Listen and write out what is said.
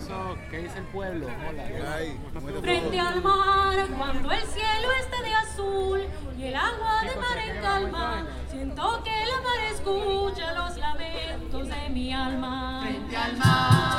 eso, ¿qué dice el pueblo? Hola. Frente al mar, cuando el cielo esté de azul y el agua de mar en calma, siento que la mar escucha los lamentos de mi alma. Frente al mar.